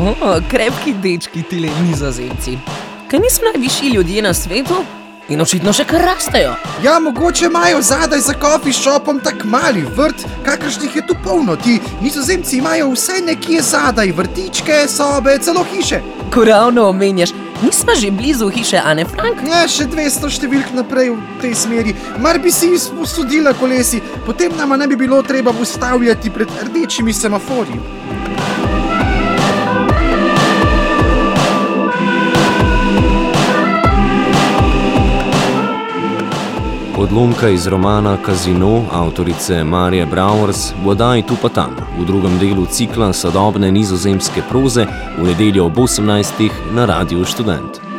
Krepki dečki tile Nizozemci. Kaj niso najvišji ljudje na svetu? In očitno še kar rastejo. Ja, mogoče imajo zadaj za coffee shopom tak mali vrt, kakršnih je tu polno. Ti Nizozemci imajo vse nekje zadaj, vrtičke, sobe, celo hiše. Ko ravno omenjaš, nismo že blizu hiše Ane Frank? Ja, še 200 številk naprej v tej smeri. Mar bi si usodila kolesi, potem nama ne bi bilo treba ustavljati pred rdečimi semaforji. Odlomka iz romana Kazino avtorice Marije Brouwers v oddaji Tu pa tam, v drugem delu cikla sodobne nizozemske proze v nedeljo ob 18. na Radiu Študent.